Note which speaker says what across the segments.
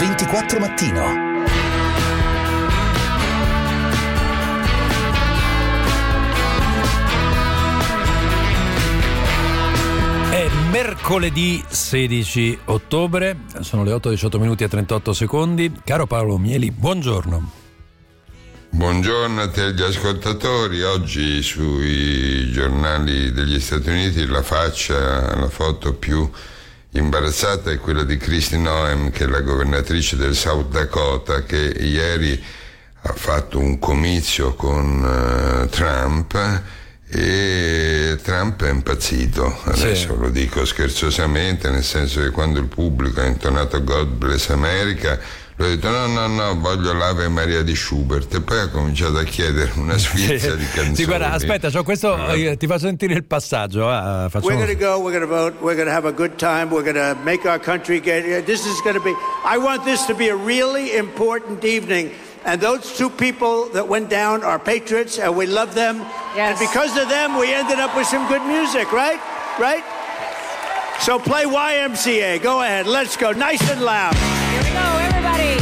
Speaker 1: 24 Mattino.
Speaker 2: È mercoledì 16 ottobre, sono le 8:18 minuti e 38 secondi. Caro Paolo Mieli, buongiorno.
Speaker 3: Buongiorno a te e agli ascoltatori. Oggi sui giornali degli Stati Uniti la foto più imbarazzata è quella di Kristi Noem, che è la governatrice del South Dakota, che ieri ha fatto un comizio con Trump e Trump è impazzito. Adesso lo dico scherzosamente, nel senso che quando il pubblico ha intonato God Bless America, lui ha detto no, voglio l'Ave Maria di Schubert, e poi ha cominciato a chiedere una sfilza di canzoni.
Speaker 2: Sì, guarda, aspetta, c'ho questo, ti faccio sentire il passaggio.
Speaker 4: We're going to go, we're going to vote, we're going to have a good time, we're going to make our country I want this to be a really important evening. And those two people that went down are patriots, and we love them. Yes. And because of them, we ended up with some good music, right? Right? So play YMCA. Go ahead. Let's go. Nice and loud.
Speaker 5: Here we go, everybody.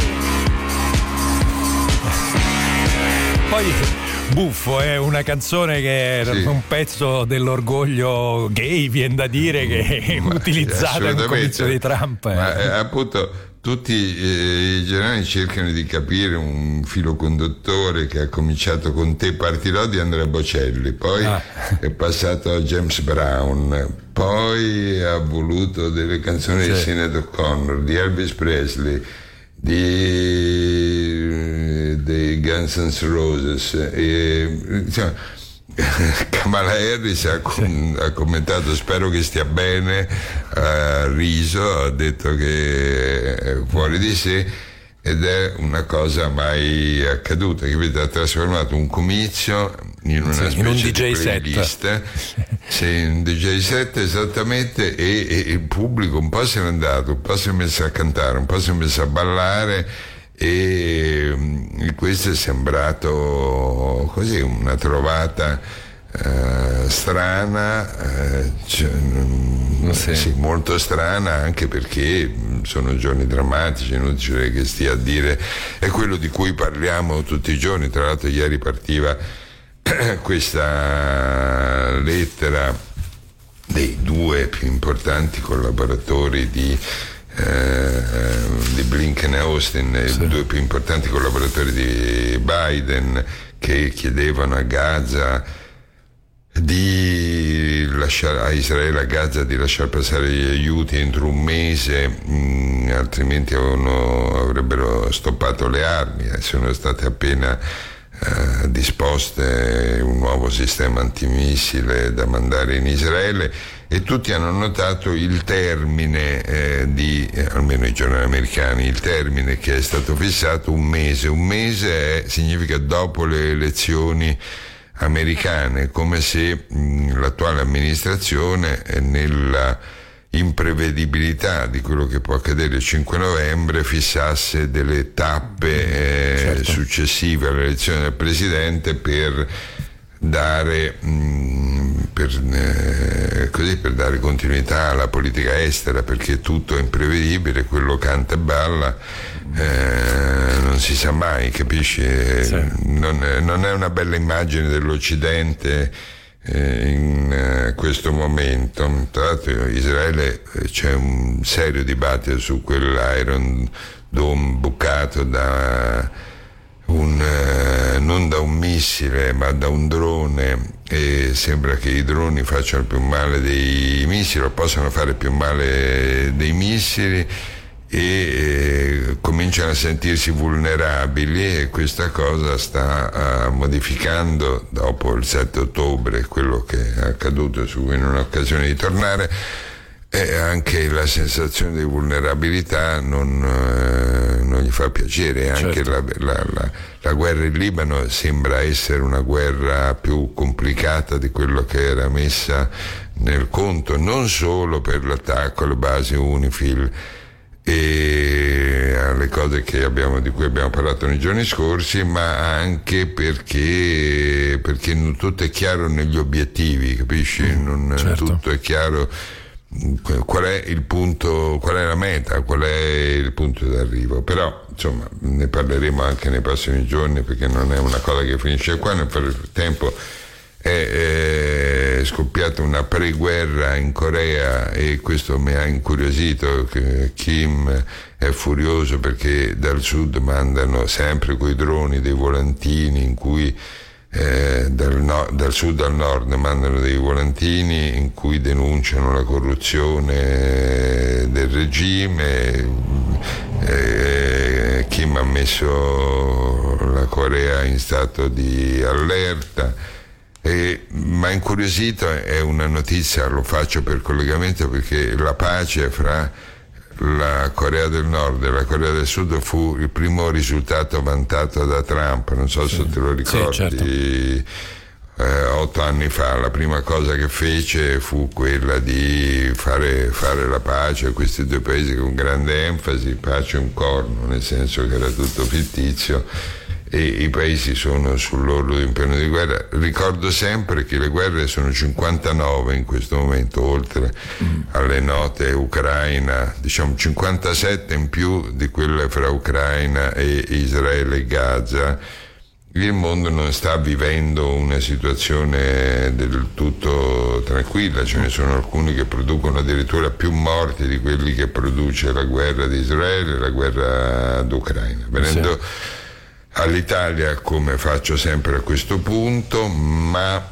Speaker 2: Poi buffo, è una canzone che è un pezzo dell'orgoglio gay, viene da dire, che è utilizzata in un comizio di Trump.
Speaker 3: Ma appunto tutti i giornali cercano di capire un filo conduttore che ha cominciato con Te partirò di Andrea Bocelli, poi è passato a James Brown, poi ha voluto delle canzoni di Sinéad O'Connor, di Elvis Presley, dei Guns N' Roses, insomma, Kamala Harris ha commentato spero che stia bene, ha riso, ha detto che è fuori di sé, ed è una cosa mai accaduta, capite? Ha trasformato un comizio in una specie
Speaker 2: in un
Speaker 3: di
Speaker 2: DJ
Speaker 3: playlist, un DJ set esattamente, e il pubblico un po' se n'è andato, un po' si è messo a cantare, un po' si è messo a ballare, e questo è sembrato così una trovata strana, molto strana, anche perché sono giorni drammatici, inutile che stia a dire, è quello di cui parliamo tutti i giorni. Tra l'altro ieri partiva questa lettera dei due più importanti collaboratori di Blinken e Austin, i due più importanti collaboratori di Biden, che chiedevano a Gaza di lasciare a Israele, a Gaza, di lasciar passare gli aiuti entro un mese, altrimenti avrebbero stoppato le armi. Sono state appena disposte un nuovo sistema antimissile da mandare in Israele, e tutti hanno notato il termine almeno i giornali americani, il termine che è stato fissato, un mese significa dopo le elezioni americane, come se l'attuale amministrazione, nella imprevedibilità di quello che può accadere il 5 novembre, fissasse delle tappe successive all'elezione del presidente per dare continuità alla politica estera, perché tutto è imprevedibile, quello canta e balla, non si sa mai, capisci? Non è una bella immagine dell'Occidente in questo momento. Tra l'altro in Israele c'è un serio dibattito su quell'Iron Dome bucato non da un missile ma da un drone, e sembra che i droni facciano più male dei missili, o possano fare più male dei missili, e cominciano a sentirsi vulnerabili, e questa cosa sta modificando dopo il 7 ottobre quello che è accaduto, su cui in un'occasione di tornare, e anche la sensazione di vulnerabilità non gli fa piacere. Anche la guerra in Libano sembra essere una guerra più complicata di quello che era messa nel conto, non solo per l'attacco alle basi UNIFIL e alle cose di cui abbiamo parlato nei giorni scorsi, ma anche perché non tutto è chiaro negli obiettivi, capisci? Tutto è chiaro. Qual è il punto, qual è la meta, qual è il punto d'arrivo. Però insomma ne parleremo anche nei prossimi giorni, perché non è una cosa che finisce qua. Nel frattempo è scoppiata una preguerra in Corea e questo mi ha incuriosito. Kim è furioso perché dal sud mandano sempre coi droni dei volantini in cui dal sud al nord mandano dei volantini in cui denunciano la corruzione del regime. Kim ha messo la Corea in stato di allerta. Ma incuriosito è una notizia, lo faccio per collegamento, perché la pace fra la Corea del Nord e la Corea del Sud fu il primo risultato vantato da Trump, non so se te lo ricordi. Sì, certo. 8 anni fa la prima cosa che fece fu quella di fare la pace a questi due paesi con grande enfasi, pace un corno, nel senso che era tutto fittizio e i paesi sono sull'orlo di un piano di guerra. Ricordo sempre che le guerre sono 59 in questo momento, oltre alle note Ucraina, diciamo 57 in più di quelle fra Ucraina e Israele e Gaza. Il mondo non sta vivendo una situazione del tutto tranquilla, ce ne sono alcuni che producono addirittura più morti di quelli che produce la guerra di Israele e la guerra d'Ucraina. Venendo all'Italia, come faccio sempre a questo punto, ma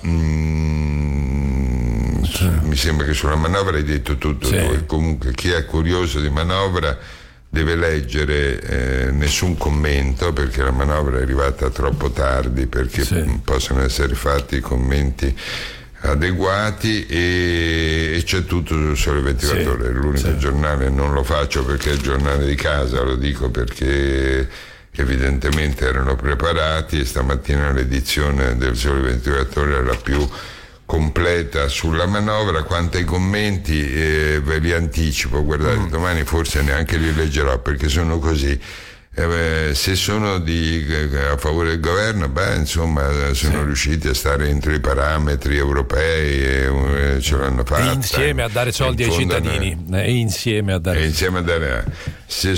Speaker 3: mi sembra che sulla manovra hai detto tutto tu, e comunque chi è curioso di manovra deve leggere nessun commento, perché la manovra è arrivata troppo tardi perché possono essere fatti commenti adeguati, e c'è tutto sul Sole 24 Ore, è l'unico giornale, non lo faccio perché è il giornale di casa, lo dico perché evidentemente erano preparati, e stamattina l'edizione del Sole 24 Ore era più completa sulla manovra. Quanto ai commenti ve li anticipo, guardate, domani forse neanche li leggerò perché sono così. Se sono a favore del governo, insomma sono riusciti a stare entro i parametri europei e ce l'hanno fatta,
Speaker 2: e insieme a dare soldi ai cittadini, insieme a dare.
Speaker 3: Se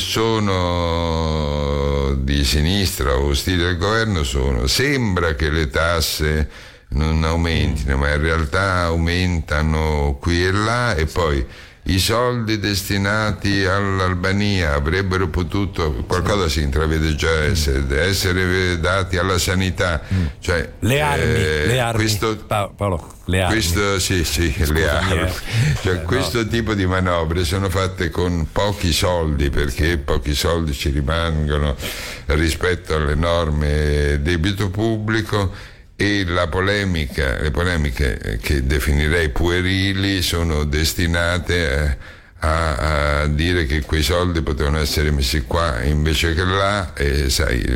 Speaker 3: sono di sinistra o ostili al governo, sembra che le tasse non aumentino, ma in realtà aumentano qui e là, e poi i soldi destinati all'Albania avrebbero potuto, qualcosa si intravede già essere dati alla sanità, cioè
Speaker 2: le armi. Paolo, le armi.
Speaker 3: Le armi. Questo tipo di manovre sono fatte con pochi soldi, perché pochi soldi ci rimangono rispetto all'enorme debito pubblico. E le polemiche che definirei puerili sono destinate a dire che quei soldi potevano essere messi qua invece che là, e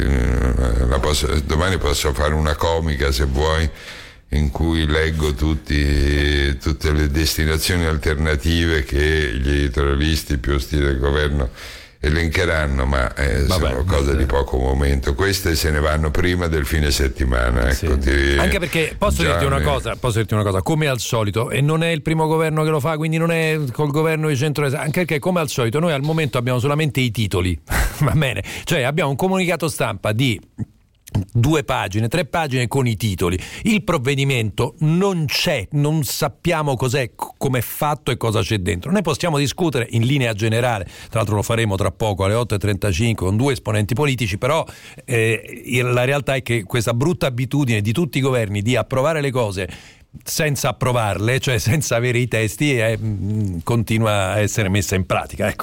Speaker 3: domani posso fare una comica, se vuoi, in cui leggo tutte le destinazioni alternative che gli editorialisti più ostili del governo elencheranno, ma sono cose di poco momento. Queste se ne vanno prima del fine settimana, ecco.
Speaker 2: Anche perché posso dirti una cosa, come al solito, e non è il primo governo che lo fa, quindi non è col governo di centrodestra, anche perché come al solito noi al momento abbiamo solamente i titoli va bene, cioè abbiamo un comunicato stampa di 2 pagine, 3 pagine con i titoli. Il provvedimento non c'è, non sappiamo cos'è, com'è fatto e cosa c'è dentro. Noi possiamo discutere in linea generale, tra l'altro lo faremo tra poco alle 8:35 con 2 esponenti politici, però la realtà è che questa brutta abitudine di tutti i governi di approvare le cose senza approvarle, cioè senza avere i testi, continua a essere messa in pratica, ecco.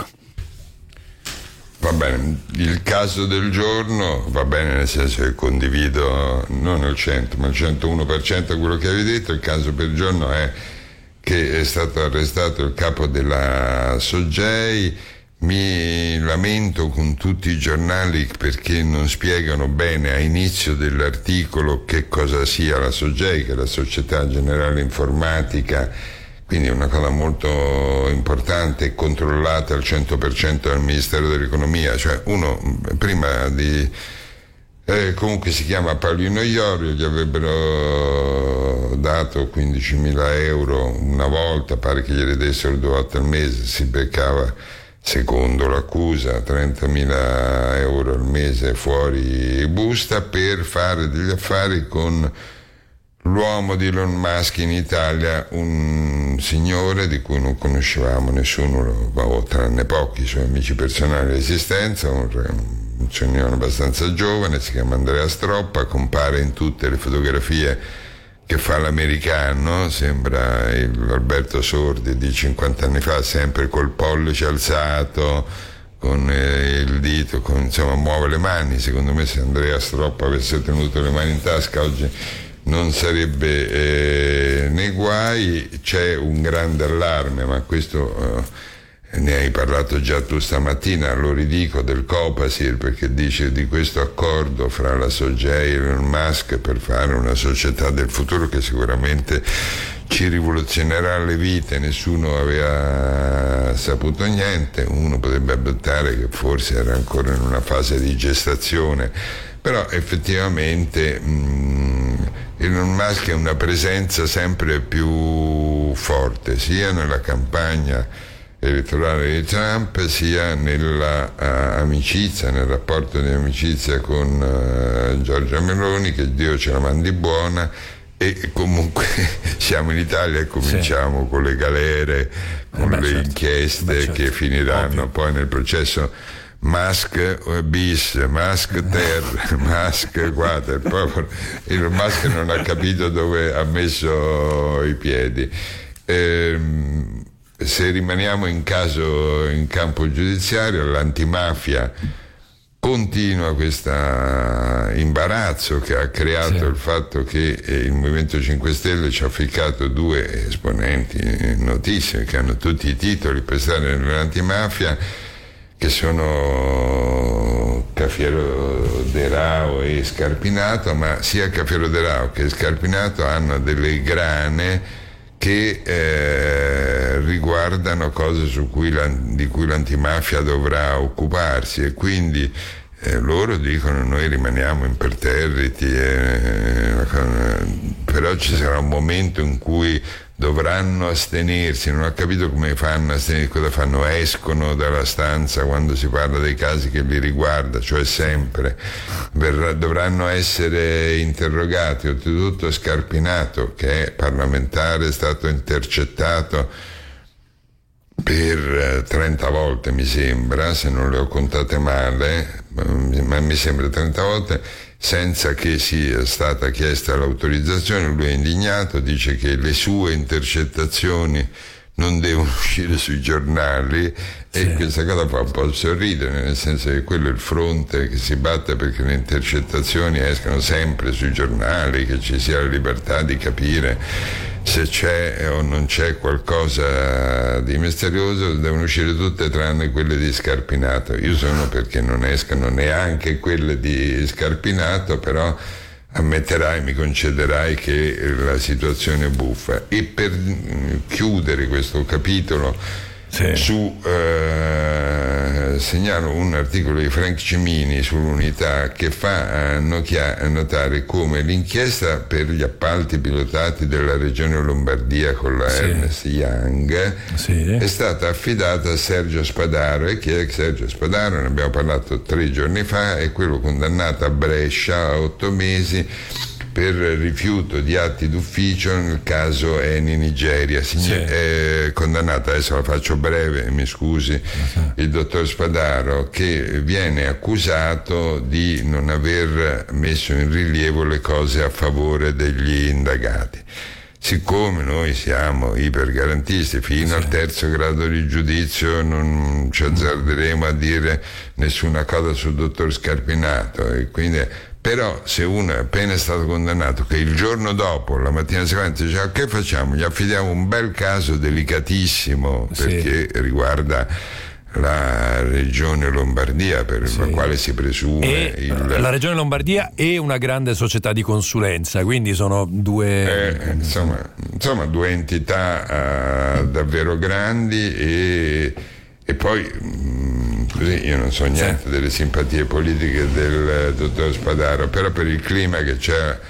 Speaker 3: Va bene, il caso del giorno va bene, nel senso che condivido non il 100 ma il 101% quello che avevi detto. Il caso per il giorno è che è stato arrestato il capo della Sogei. Mi lamento con tutti i giornali perché non spiegano bene a inizio dell'articolo che cosa sia la Sogei, che è la Società Generale Informatica, quindi è una cosa molto importante, controllata al 100% dal Ministero dell'Economia. Cioè uno prima di comunque si chiama Paolino Iorio, gli avrebbero dato 15.000 euro una volta, pare che gliene dessero 2 volte al mese, si beccava secondo l'accusa 30.000 euro al mese fuori busta per fare degli affari con l'uomo di Elon Musk in Italia, un signore di cui non conoscevamo nessuno, tranne pochi suoi amici personali di esistenza, un signore abbastanza giovane, si chiama Andrea Stroppa, compare in tutte le fotografie che fa l'americano, sembra Alberto Sordi di 50 anni fa, sempre col pollice alzato, con il dito, insomma muove le mani. Secondo me se Andrea Stroppa avesse tenuto le mani in tasca oggi non sarebbe nei guai. C'è un grande allarme, ma questo ne hai parlato già tu stamattina, lo ridico, del Copasir, perché dice di questo accordo fra la SOGEI e Elon Musk per fare una società del futuro che sicuramente ci rivoluzionerà le vite. Nessuno aveva saputo niente, uno potrebbe abbattare che forse era ancora in una fase di gestazione, però effettivamente Elon Musk è una presenza sempre più forte sia nella campagna elettorale di Trump sia nella amicizia, nel rapporto di amicizia con Giorgia Meloni, che Dio ce la mandi buona. E comunque siamo in Italia e cominciamo con le galere, con le inchieste che finiranno poi nel processo Musk bis, Musk ter, Musk quater. Il Musk non ha capito dove ha messo i piedi. Se rimaniamo in campo giudiziario, l'antimafia continua questo imbarazzo che ha creato il fatto che il Movimento 5 Stelle ci ha ficcato due esponenti notissimi che hanno tutti i titoli per stare nell'antimafia, che sono Cafiero De Rao e Scarpinato, ma sia Cafiero De Rao che Scarpinato hanno delle grane che riguardano cose di cui l'antimafia dovrà occuparsi, e quindi loro dicono noi rimaniamo imperterriti, però ci sarà un momento in cui dovranno astenersi. Non ho capito come fanno a astenersi, cosa fanno, escono dalla stanza quando si parla dei casi che li riguarda, cioè sempre dovranno essere interrogati. Oltretutto Scarpinato, che è parlamentare, è stato intercettato per 30 volte mi sembra, se non le ho contate male, ma mi sembra 30 volte senza che sia stata chiesta l'autorizzazione. Lui è indignato, dice che le sue intercettazioni non devono uscire sui giornali, e questa cosa fa un po' sorridere, nel senso che quello è il fronte che si batte perché le intercettazioni escano sempre sui giornali, che ci sia la libertà di capire se c'è o non c'è qualcosa di misterioso. Devono uscire tutte tranne quelle di Scarpinato. Io sono perché non escano neanche quelle di Scarpinato, però ammetterai, mi concederai che la situazione è buffa. E per chiudere questo capitolo segnalo un articolo di Frank Cimini sull'Unità che fa notare come l'inchiesta per gli appalti pilotati della regione Lombardia con la Ernst Young è stata affidata a Sergio Spadaro. E chi è Sergio Spadaro? Ne abbiamo parlato 3 giorni fa, è quello condannato a Brescia a 8 mesi per rifiuto di atti d'ufficio nel caso Eni Nigeria. Condannato, adesso la faccio breve, mi scusi il dottor Spadaro, che viene accusato di non aver messo in rilievo le cose a favore degli indagati. Siccome noi siamo ipergarantisti fino al 3° grado di giudizio, non ci azzarderemo a dire nessuna cosa sul dottor Scarpinato, e quindi però se uno è appena stato condannato, che il giorno dopo, la mattina seguente, dice che facciamo? Gli affidiamo un bel caso delicatissimo, perché riguarda la regione Lombardia, per la quale si presume
Speaker 2: la regione Lombardia è una grande società di consulenza, quindi sono due
Speaker 3: insomma 2 entità davvero grandi, e poi così io non so niente delle simpatie politiche del dottor Spadaro, però per il clima che c'è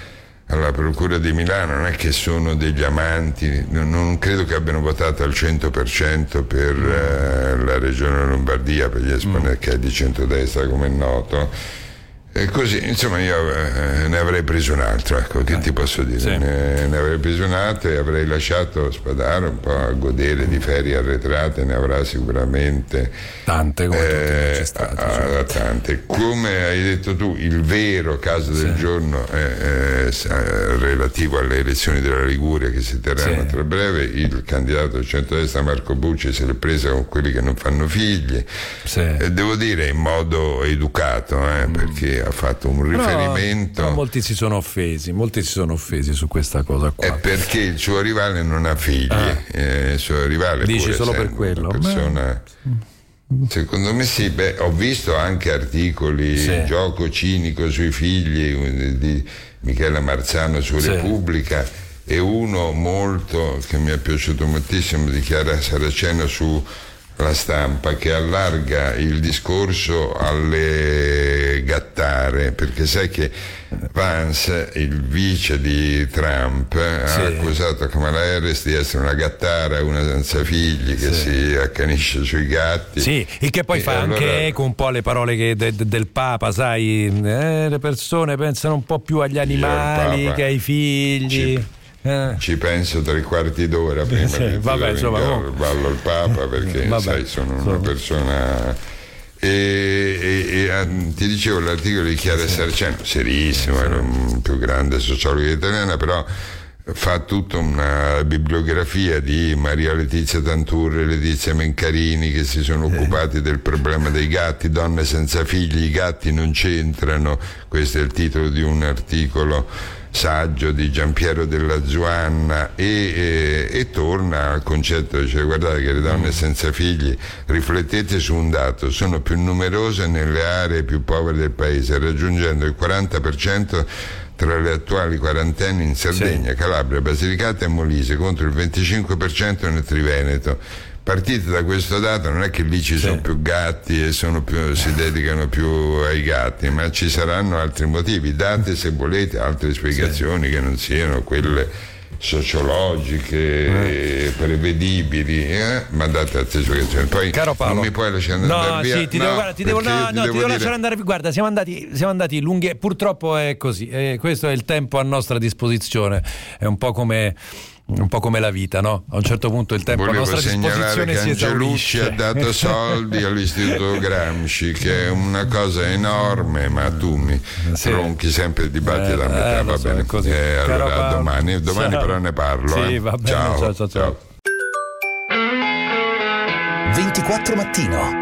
Speaker 3: alla Procura di Milano non è che sono degli amanti, non credo che abbiano votato al 100% per la Regione Lombardia, per gli esponenti, che è di centrodestra, come è noto. E così, insomma, io ne avrei preso un altro, ecco, che ti posso dire?
Speaker 2: Sì.
Speaker 3: Ne avrei preso un altro e avrei lasciato Spadaro un po' a godere di ferie arretrate, ne avrà sicuramente
Speaker 2: tante, come c'è stato,
Speaker 3: tante. Come hai detto tu, il vero caso del giorno è relativo alle elezioni della Liguria che si terranno tra breve. Il candidato del centrodestra Marco Bucci se l'è presa con quelli che non fanno figli, devo dire in modo educato, perché ha fatto un riferimento.
Speaker 2: No, molti si sono offesi su questa cosa qua.
Speaker 3: È perché il suo rivale non ha figli. Il suo rivale,
Speaker 2: dici,
Speaker 3: pure
Speaker 2: solo per quello?
Speaker 3: Una persona, secondo me sì. Ho visto anche articoli, gioco cinico sui figli di Michela Marzano su Repubblica, e uno molto che mi è piaciuto moltissimo di Chiara Saraceno su La Stampa, che allarga il discorso alle gattare, perché sai che Vance, il vice di Trump, ha accusato Kamala Harris di essere una gattara, una senza figli, che si accanisce sui gatti.
Speaker 2: Sì, il che poi fa anche eco un po' alle parole del Papa, sai, le persone pensano un po' più agli animali che ai figli.
Speaker 3: Ci penso 3/4 d'ora prima che ballo il Papa, perché sai, sono una persona. E ti dicevo, l'articolo di Chiara Saraceno, serissimo, era un più grande sociologa italiana, però fa tutta una bibliografia di Maria Letizia Tanturri e Letizia Mencarini, che si sono occupati del problema dei gatti, donne senza figli, i gatti non c'entrano. Questo è il titolo di un articolo saggio di Giampiero della Zuanna, e torna al concetto, cioè guardate che le donne senza figli, riflettete su un dato, sono più numerose nelle aree più povere del paese, raggiungendo il 40% tra le attuali quarantenni in Sardegna, Calabria, Basilicata e Molise, contro il 25% nel Triveneto. Partite da questo dato, non è che lì ci sono più gatti e si dedicano più ai gatti, ma ci saranno altri motivi. Date, se volete, altre spiegazioni che non siano quelle sociologiche, prevedibili, ma date altre spiegazioni. Poi
Speaker 2: caro Paolo,
Speaker 3: non mi puoi lasciare andare via.
Speaker 2: Sì, ti devo lasciare andare. Guarda, siamo andati lunghi, purtroppo è così, questo è il tempo a nostra disposizione, è un po' come la vita, no? A un certo punto il tempo a nostra disposizione si esaurisce.
Speaker 3: Angelucci ha dato soldi all'Istituto Gramsci, che è una cosa enorme, ma tu mi tronchi sempre il dibattito a metà, va bene.
Speaker 2: Così.
Speaker 3: Allora domani però ne parlo.
Speaker 2: Sì, va bene. Ciao.
Speaker 1: 24 Mattino.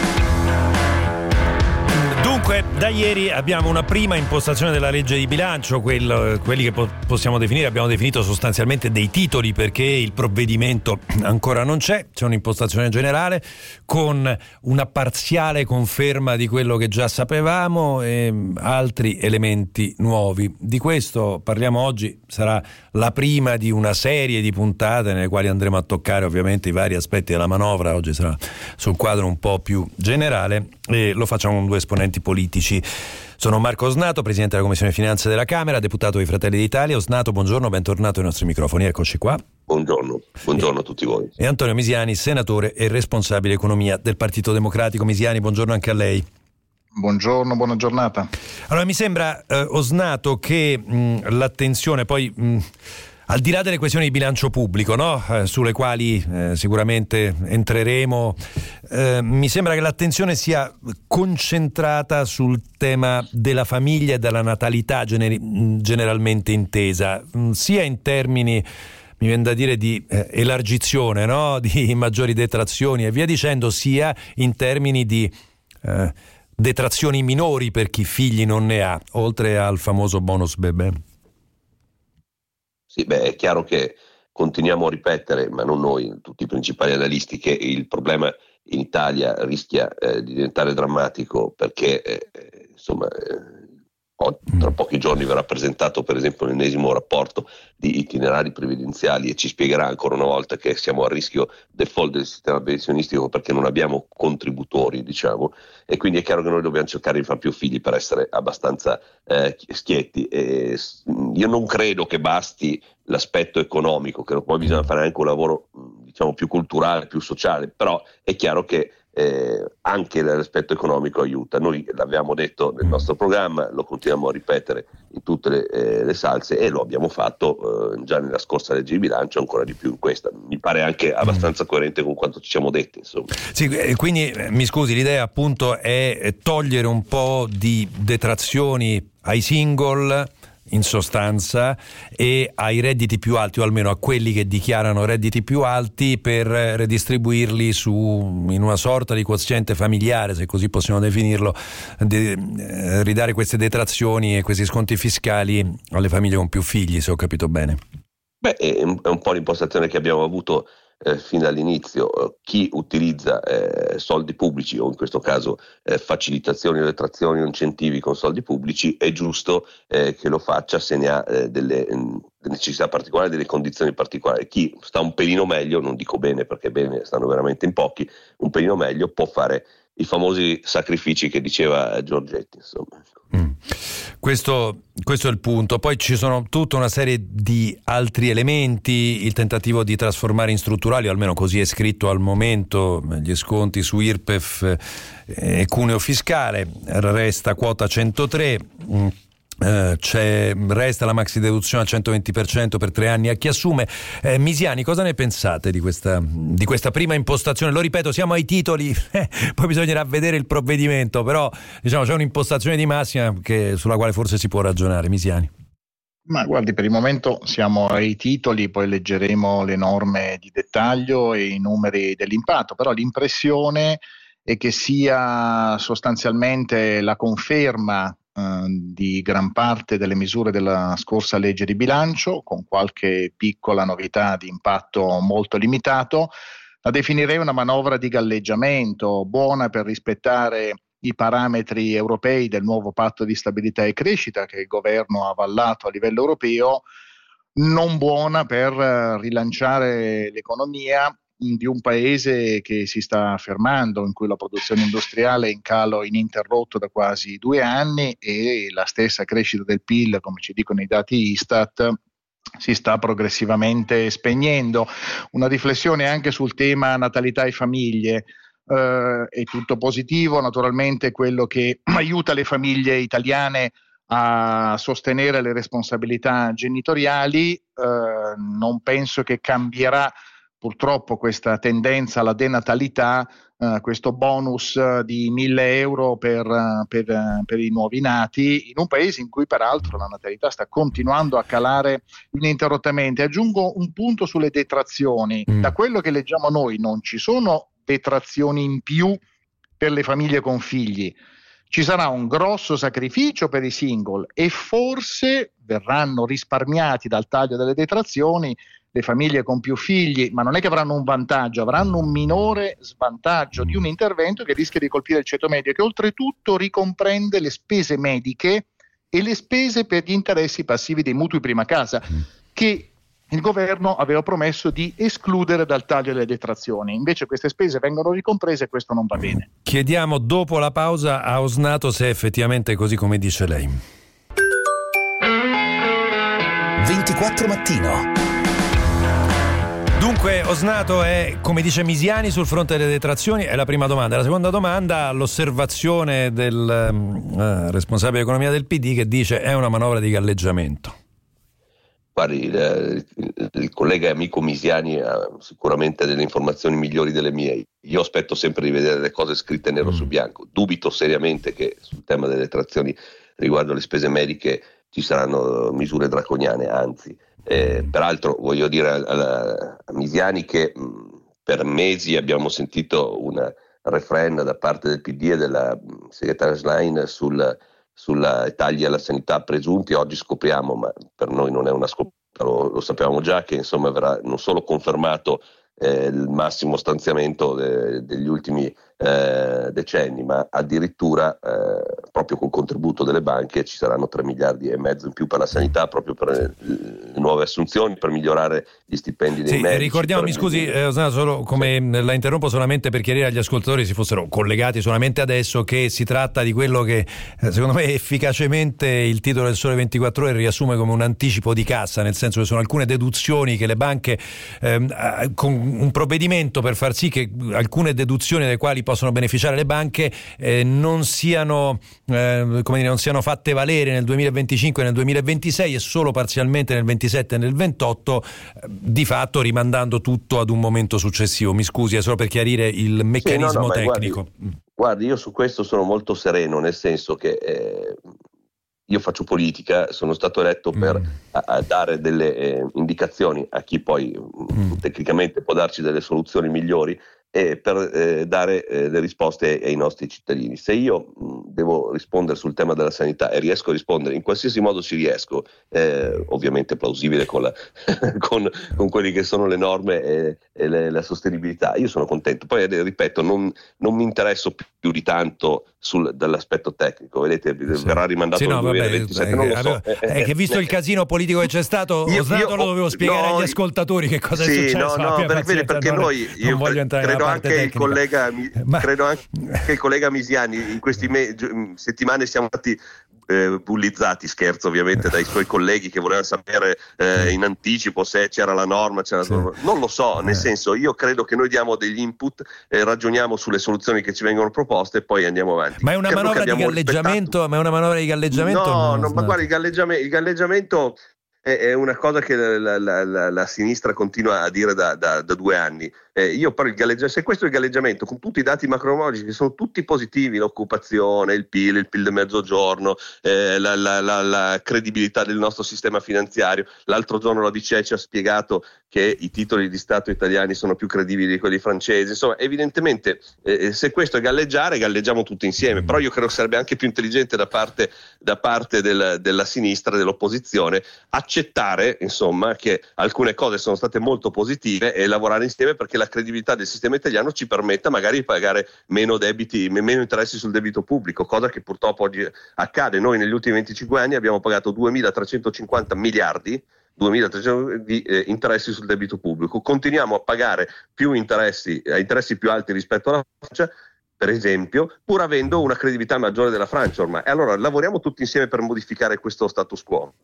Speaker 2: Dunque, da ieri abbiamo una prima impostazione della legge di bilancio, quelli che possiamo definire, abbiamo definito sostanzialmente dei titoli, perché il provvedimento ancora non c'è un'impostazione generale con una parziale conferma di quello che già sapevamo e altri elementi nuovi. Di questo parliamo oggi, sarà la prima di una serie di puntate nelle quali andremo a toccare ovviamente i vari aspetti della manovra. Oggi sarà sul quadro un po' più generale e lo facciamo con due esponenti politici. Sono Marco Osnato, presidente della Commissione Finanze della Camera, deputato dei Fratelli d'Italia. Osnato, buongiorno, bentornato ai nostri microfoni, eccoci qua.
Speaker 6: Buongiorno a tutti voi.
Speaker 2: E Antonio Misiani, senatore e responsabile economia del Partito Democratico. Misiani, buongiorno anche a lei.
Speaker 7: Buongiorno, buona giornata.
Speaker 2: Allora, mi sembra, Osnato, che l'attenzione poi... al di là delle questioni di bilancio pubblico, no? Sulle quali sicuramente entreremo, mi sembra che l'attenzione sia concentrata sul tema della famiglia e della natalità generalmente intesa, sia in termini, mi viene da dire, di elargizione, no? Di maggiori detrazioni e via dicendo, sia in termini di detrazioni minori per chi figli non ne ha, oltre al famoso bonus bebè.
Speaker 6: Sì, è chiaro che continuiamo a ripetere, ma non noi, tutti i principali analisti, che il problema in Italia rischia di diventare drammatico perché Tra pochi giorni verrà presentato per esempio l'ennesimo rapporto di itinerari previdenziali e ci spiegherà ancora una volta che siamo a rischio default del sistema pensionistico perché non abbiamo contributori, diciamo, e quindi è chiaro che noi dobbiamo cercare di fare più figli per essere abbastanza schietti. E io non credo che basti l'aspetto economico, che poi bisogna fare anche un lavoro diciamo più culturale, più sociale, però è chiaro che anche l'aspetto economico aiuta. Noi l'abbiamo detto nel nostro programma, lo continuiamo a ripetere in tutte le salse e lo abbiamo fatto già nella scorsa legge di bilancio, ancora di più in questa. Mi pare anche abbastanza coerente con quanto ci siamo detti, insomma.
Speaker 2: Sì, quindi mi scusi, l'idea appunto è togliere un po' di detrazioni ai single in sostanza e ai redditi più alti, o almeno a quelli che dichiarano redditi più alti, per redistribuirli in una sorta di quoziente familiare, se così possiamo definirlo, ridare queste detrazioni e questi sconti fiscali alle famiglie con più figli, se ho capito bene.
Speaker 6: Beh, è un po' l'impostazione che abbiamo avuto fin dall'inizio. Chi utilizza soldi pubblici, o in questo caso facilitazioni, detrazioni o incentivi con soldi pubblici, è giusto che lo faccia se ne ha delle necessità particolari, delle condizioni particolari. Chi sta un pelino meglio, non dico bene perché bene stanno veramente in pochi, un pelino meglio può fare i famosi sacrifici che diceva Giorgetti, insomma.
Speaker 2: Questo è il punto. Poi ci sono tutta una serie di altri elementi, il tentativo di trasformare in strutturali, o almeno così è scritto al momento, gli sconti su IRPEF e cuneo fiscale. Resta quota 103, resta la maxi deduzione al 120% per 3 anni a chi assume. Misiani, cosa ne pensate di questa prima impostazione? Lo ripeto, siamo ai titoli, poi bisognerà vedere il provvedimento, però diciamo c'è un'impostazione di massima sulla quale forse si può ragionare. Misiani.
Speaker 7: Ma guardi, per il momento siamo ai titoli, poi leggeremo le norme di dettaglio e i numeri dell'impatto, però l'impressione è che sia sostanzialmente la conferma di gran parte delle misure della scorsa legge di bilancio, con qualche piccola novità di impatto molto limitato. La definirei una manovra di galleggiamento, buona per rispettare i parametri europei del nuovo patto di stabilità e crescita che il governo ha avallato a livello europeo, non buona per rilanciare l'economia di un paese che si sta fermando, in cui la produzione industriale è in calo ininterrotto da quasi 2 anni e la stessa crescita del PIL, come ci dicono i dati Istat, si sta progressivamente spegnendo. Una riflessione anche sul tema natalità e famiglie. È tutto positivo, naturalmente quello che aiuta le famiglie italiane a sostenere le responsabilità genitoriali. Non penso che cambierà purtroppo questa tendenza alla denatalità, questo bonus di 1.000 euro per i nuovi nati, in un paese in cui peraltro la natalità sta continuando a calare ininterrottamente. Aggiungo un punto sulle detrazioni. Da quello che leggiamo noi non ci sono detrazioni in più per le famiglie con figli. Ci sarà un grosso sacrificio per i single e forse verranno risparmiati dal taglio delle detrazioni le famiglie con più figli, ma non è che avranno un vantaggio, avranno un minore svantaggio di un intervento che rischia di colpire il ceto medio, che oltretutto ricomprende le spese mediche e le spese per gli interessi passivi dei mutui prima casa, che il governo aveva promesso di escludere dal taglio delle detrazioni. Invece queste spese vengono ricomprese e questo non va bene.
Speaker 2: Chiediamo dopo la pausa a Osnato se è effettivamente così come dice lei.
Speaker 1: 24 Mattino.
Speaker 2: Dunque Osnato è, come dice Misiani, sul fronte delle detrazioni, è la prima domanda. La seconda domanda, l'osservazione del responsabile economia del PD che dice è una manovra di galleggiamento.
Speaker 6: Guardi, il collega e amico Misiani ha sicuramente delle informazioni migliori delle mie. Io aspetto sempre di vedere le cose scritte nero su bianco. Dubito seriamente che sul tema delle detrazioni riguardo alle spese mediche ci saranno misure draconiane, anzi. Peraltro voglio dire a Misiani che per mesi abbiamo sentito un refrain da parte del PD e della segretaria Schlein sulla tagli alla sanità presunti. Oggi scopriamo, ma per noi non è una scoperta, lo sapevamo già, che insomma verrà non solo confermato il massimo stanziamento degli ultimi decenni, ma addirittura proprio proprio col contributo delle banche ci saranno 3,5 miliardi in più per la sanità, proprio per le nuove assunzioni, per migliorare gli stipendi dei medici.
Speaker 2: Ricordiamo, mi scusi, solo come la interrompo solamente per chiarire agli ascoltatori, si fossero collegati solamente adesso, che si tratta di quello che secondo me efficacemente il titolo del Sole 24 Ore riassume come un anticipo di cassa, nel senso che sono alcune deduzioni che le banche con un provvedimento per far sì che alcune deduzioni delle quali possono beneficiare le banche non siano fatte valere nel 2025 e nel 2026 e solo parzialmente nel 27 e nel 28, di fatto rimandando tutto ad un momento successivo. Mi scusi, è solo per chiarire il meccanismo tecnico.
Speaker 6: Guardi, io su questo sono molto sereno, nel senso che io faccio politica, sono stato eletto per dare delle indicazioni a chi poi tecnicamente può darci delle soluzioni migliori e per dare le risposte ai nostri cittadini. Se io devo rispondere sul tema della sanità e riesco a rispondere in qualsiasi modo ci riesco, ovviamente plausibile con quelli che sono le norme e la sostenibilità, io sono contento. Poi ripeto, non mi interesso più di tanto dall'aspetto tecnico, vedete, verrà rimandato nel 2027, non lo so.
Speaker 2: È che visto il casino politico che c'è stato, io lo dovevo spiegare agli ascoltatori che cosa è successo.
Speaker 6: Perché noi, io credo anche il collega Misiani in questi settimane siamo stati bullizzati, scherzo ovviamente, dai suoi colleghi che volevano sapere in anticipo se c'era la norma, non lo so, nel senso, io credo che noi diamo degli input, ragioniamo sulle soluzioni che ci vengono proposte e poi andiamo avanti.
Speaker 2: Ma è una manovra di galleggiamento?
Speaker 6: No, ma guarda, il galleggiamento è una cosa che la sinistra continua a dire da 2 anni. Io parlo se questo è il galleggiamento, con tutti i dati macroeconomici che sono tutti positivi, l'occupazione, il PIL del mezzogiorno, la credibilità del nostro sistema finanziario. L'altro giorno la BCE ci ha spiegato che i titoli di Stato italiani sono più credibili di quelli francesi. Insomma, evidentemente se questo è galleggiare, galleggiamo tutti insieme. Però io credo che sarebbe anche più intelligente da parte della sinistra, dell'opposizione, accettare insomma che alcune cose sono state molto positive e lavorare insieme perché la credibilità del sistema italiano ci permetta magari di pagare meno debiti, meno interessi sul debito pubblico, cosa che purtroppo oggi accade. Noi negli ultimi 25 anni abbiamo pagato 2.350 miliardi di interessi sul debito pubblico. Continuiamo a pagare più interessi più alti rispetto alla Francia, per esempio, pur avendo una credibilità maggiore della Francia ormai. E allora lavoriamo tutti insieme per modificare questo status quo.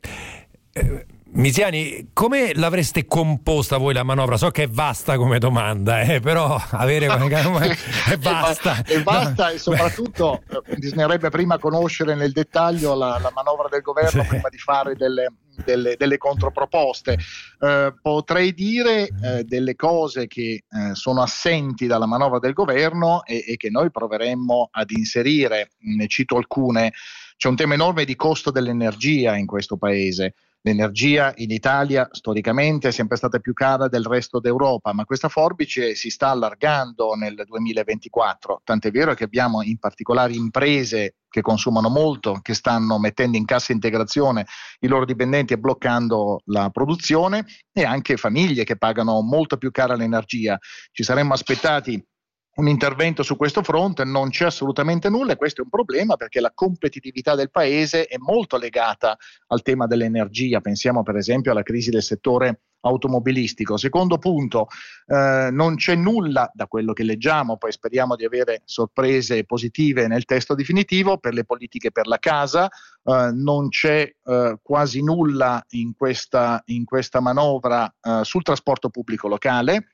Speaker 2: Misiani, come l'avreste composta voi la manovra? So che è vasta come domanda, però avere è vasta.
Speaker 7: È vasta, e soprattutto bisognerebbe prima conoscere nel dettaglio la manovra del governo prima di fare delle controproposte. Potrei dire delle cose che sono assenti dalla manovra del governo e che noi proveremmo ad inserire. Ne cito alcune. C'è un tema enorme di costo dell'energia in questo paese. L'energia in Italia storicamente è sempre stata più cara del resto d'Europa, ma questa forbice si sta allargando nel 2024, tant'è vero che abbiamo in particolare imprese che consumano molto, che stanno mettendo in cassa integrazione i loro dipendenti e bloccando la produzione, e anche famiglie che pagano molto più cara l'energia. Ci saremmo aspettati un intervento su questo fronte, non c'è assolutamente nulla, e questo è un problema perché la competitività del paese è molto legata al tema dell'energia. Pensiamo per esempio alla crisi del settore automobilistico. Secondo punto, non c'è nulla da quello che leggiamo, poi speriamo di avere sorprese positive nel testo definitivo, per le politiche per la casa. Non c'è quasi nulla in questa manovra sul trasporto pubblico locale.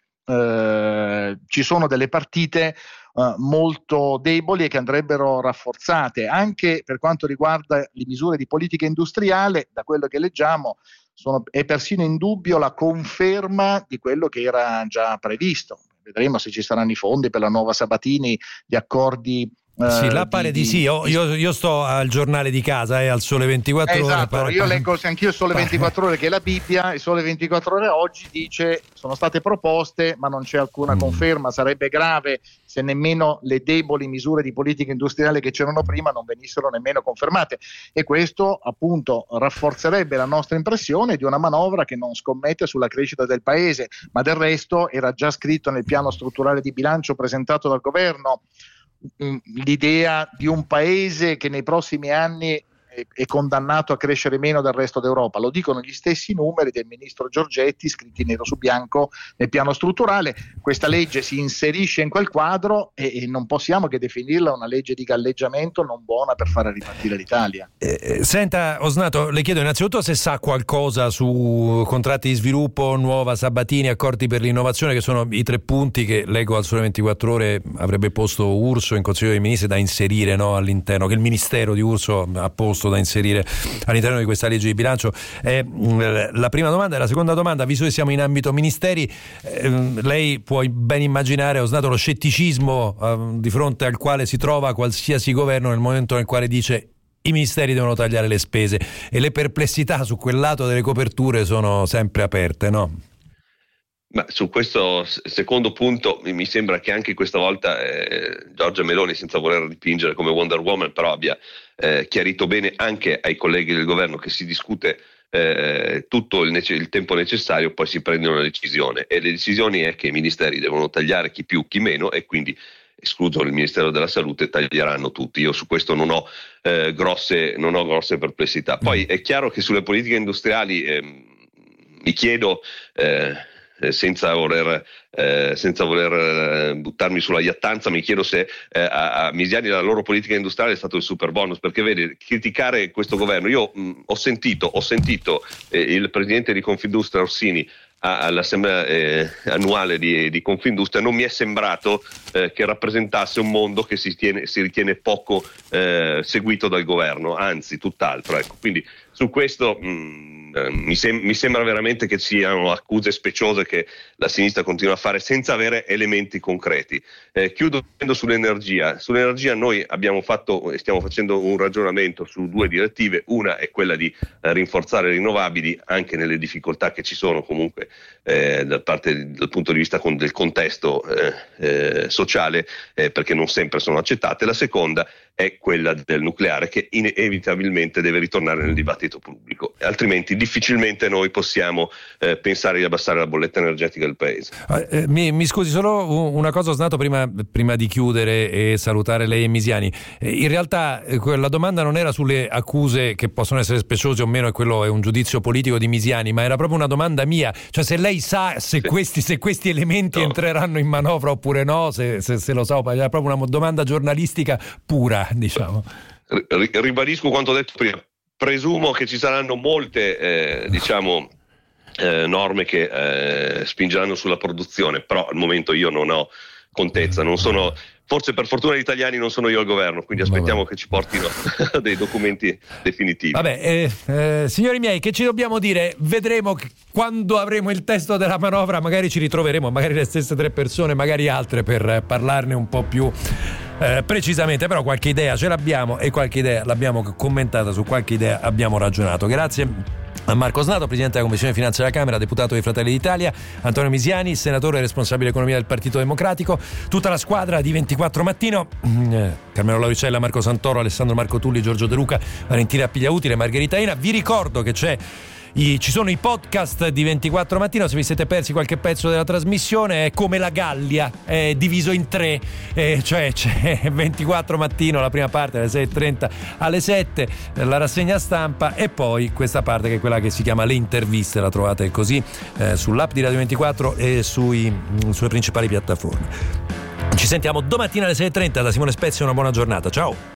Speaker 7: Ci sono delle partite molto deboli e che andrebbero rafforzate. Anche per quanto riguarda le misure di politica industriale, da quello che leggiamo è persino in dubbio la conferma di quello che era già previsto. Vedremo se ci saranno i fondi per la nuova Sabatini, gli accordi.
Speaker 2: Sì, là pare di sì. Io sto al giornale di casa, al Sole 24 Ore.
Speaker 7: Esatto, io leggo anch'io il Sole 24 Ore, che è la Bibbia. Il Sole 24 Ore oggi dice sono state proposte ma non c'è alcuna conferma. Sarebbe grave se nemmeno le deboli misure di politica industriale che c'erano prima non venissero nemmeno confermate, e questo appunto rafforzerebbe la nostra impressione di una manovra che non scommette sulla crescita del paese, ma del resto era già scritto nel piano strutturale di bilancio presentato dal governo. l'idea di un paese che nei prossimi anni è condannato a crescere meno del resto d'Europa. Lo dicono gli stessi numeri del ministro Giorgetti, scritti nero su bianco nel piano strutturale. Questa legge si inserisce in quel quadro e non possiamo che definirla una legge di galleggiamento non buona per fare ripartire l'Italia.
Speaker 2: Senta Osnato, le chiedo innanzitutto se sa qualcosa su contratti di sviluppo, nuova Sabatini, accordi per l'innovazione, che sono i 3 punti che leggo al Sole 24 Ore avrebbe posto Urso in Consiglio dei Ministri da inserire, no, all'interno, che il Ministero di Urso ha posto da inserire all'interno di questa legge di bilancio. La prima domanda. E la seconda domanda, visto che siamo in ambito ministeri, lei può ben immaginare, Osnato, lo scetticismo di fronte al quale si trova qualsiasi governo nel momento nel quale dice i ministeri devono tagliare le spese, e le perplessità su quel lato delle coperture sono sempre aperte, no?
Speaker 6: Ma su questo secondo punto mi sembra che anche questa volta Giorgia Meloni, senza voler dipingere come Wonder Woman, però abbia chiarito bene anche ai colleghi del governo che si discute tutto il tempo necessario, poi si prende una decisione, e le decisioni è che i ministeri devono tagliare chi più chi meno, e quindi, escluso il Ministero della Salute, taglieranno tutti. Io su questo non ho grosse perplessità. Poi è chiaro che sulle politiche industriali mi chiedo, senza voler buttarmi sulla iattanza, mi chiedo se a Misiani la loro politica industriale è stato il super bonus, perché vedi, criticare questo governo, io ho sentito il presidente di Confindustria Orsini all'assemblea annuale di Confindustria, non mi è sembrato che rappresentasse un mondo che si ritiene poco seguito dal governo, anzi tutt'altro, ecco. Quindi su questo mi sembra veramente che siano accuse speciose che la sinistra continua a fare senza avere elementi concreti. Chiudo sull'energia. Sull'energia noi abbiamo fatto e stiamo facendo un ragionamento su 2 direttive. Una è quella di rinforzare le rinnovabili anche nelle difficoltà che ci sono comunque dal punto di vista del contesto sociale, perché non sempre sono accettate. La seconda è quella del nucleare, che inevitabilmente deve ritornare nel dibattito pubblico, altrimenti difficilmente noi possiamo pensare di abbassare la bolletta energetica del paese.
Speaker 2: Mi scusi, solo una cosa, Osnato, prima di chiudere e salutare lei e Misiani. In realtà la domanda non era sulle accuse che possono essere speciose o meno, e quello è un giudizio politico di Misiani, ma era proprio una domanda mia, cioè se lei sa se questi elementi entreranno in manovra oppure no, se lo sa, era proprio una domanda giornalistica pura, diciamo.
Speaker 6: Ribadisco quanto ho detto prima. Presumo che ci saranno molte norme che spingeranno sulla produzione, però al momento io non ho contezza, non sono, forse per fortuna gli italiani non sono io al governo, quindi aspettiamo che ci portino dei documenti definitivi.
Speaker 2: Vabbè, signori miei, che ci dobbiamo dire? Vedremo quando avremo il testo della manovra, magari ci ritroveremo, magari le stesse 3 persone, magari altre, per parlarne un po' più precisamente, però qualche idea ce l'abbiamo e qualche idea l'abbiamo commentata, su qualche idea abbiamo ragionato. Grazie a Marco Osnato, presidente della Commissione Finanze della Camera, deputato di Fratelli d'Italia, Antonio Misiani, senatore responsabile economia del Partito Democratico, tutta la squadra di 24 Mattino, Carmelo Lauricella, Marco Santoro, Alessandro Marco Tulli, Giorgio De Luca, Valentina Pigliautile, Margherita Ina. Vi ricordo che ci sono i podcast di 24 Mattino, se vi siete persi qualche pezzo della trasmissione. È come la Gallia, è diviso in 3, cioè c'è 24 Mattino, la prima parte alle 6:30 alle 7, la rassegna stampa, e poi questa parte che è quella che si chiama Le interviste, la trovate così sull'app di Radio 24 e sulle principali piattaforme. Ci sentiamo domattina alle 6:30 da Simone Spezia, una buona giornata, ciao!